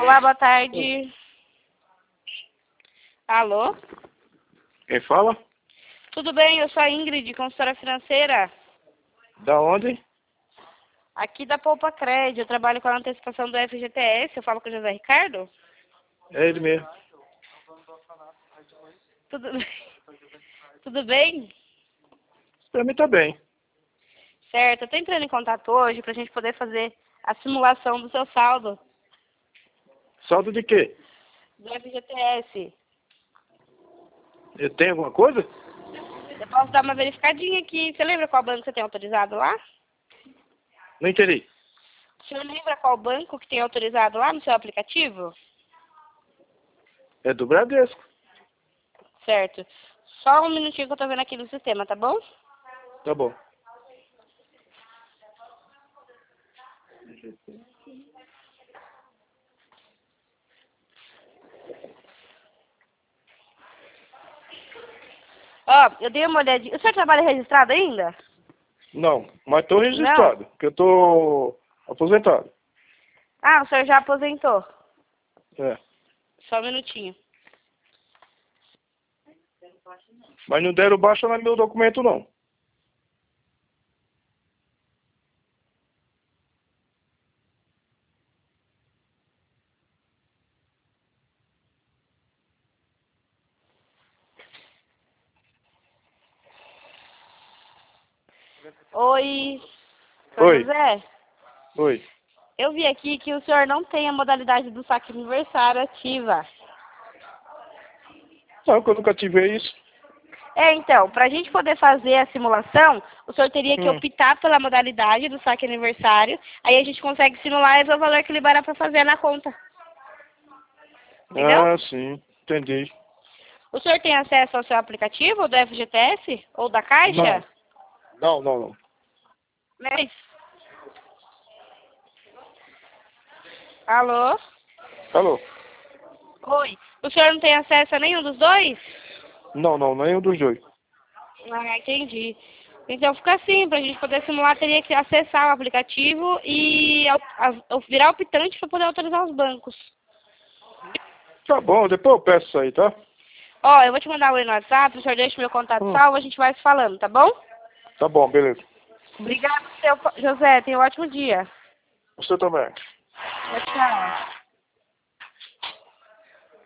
Olá, boa tarde. Alô? Quem fala? Tudo bem? Eu sou a Ingrid, consultora financeira. Da onde? Aqui da Poupa Cred. Eu trabalho com a antecipação do FGTS. Eu falo com o José Ricardo? É ele mesmo. Tudo bem? Tudo bem? Pra mim tá bem. Certo. Eu tô entrando em contato hoje pra gente poder fazer a simulação do seu saldo Saldo de quê? do FGTS. Eu tenho alguma coisa? Eu posso dar uma verificadinha aqui. Você lembra qual banco você tem autorizado lá? Não entendi. O senhor lembra qual banco que tem autorizado lá no seu aplicativo? É do Bradesco. Certo. Só um minutinho que eu tô vendo aqui no sistema, tá bom? Tá bom. Ó, eu dei uma olhadinha. O senhor trabalha registrado ainda? Não, mas tô registrado, porque eu tô aposentado. Ah, o senhor já aposentou. É. Só um minutinho. Mas não deram baixa no meu documento, não. Oi, senhor Oi. José? Oi. Eu vi aqui que o senhor não tem a modalidade do saque aniversário ativa. Não, que eu nunca tive isso. Então, para a gente poder fazer a simulação, o senhor teria que Hum. optar pela modalidade do saque aniversário. Aí a gente consegue simular e ver o valor que liberar para fazer na conta. Entendeu? Ah, sim. Entendi. O senhor tem acesso ao seu aplicativo do FGTS ou da Caixa? Não. Mas... Alô? Alô? Oi. O senhor não tem acesso a nenhum dos dois? Não, nenhum dos dois. Ah, entendi. Então fica assim, para a gente poder simular, teria que acessar o aplicativo e virar optante para poder autorizar os bancos. Tá bom, depois eu peço isso aí, tá? Ó, eu vou te mandar o no WhatsApp, o senhor deixa meu contato salvo, a gente vai se falando, tá bom? Tá bom, beleza. Obrigada, seu José. Tenha um ótimo dia. Você também. Tchau, tchau.